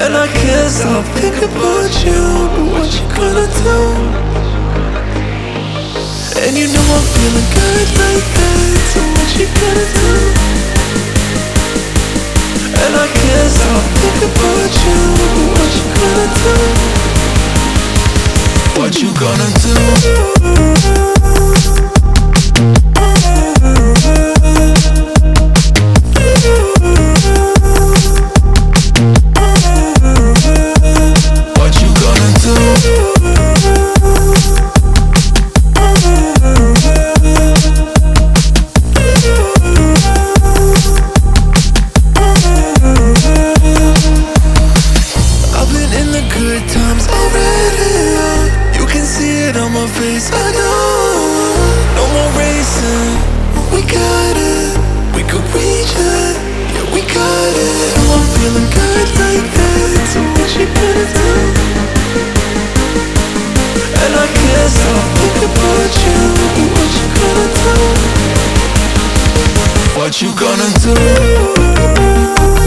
And I can't stop thinking about you, but what you gonna do? And you know I'm feeling good like that, so what you gonna do? And I can't stop thinking about you, but what you gonna do? What you gonna do? What you gonna do?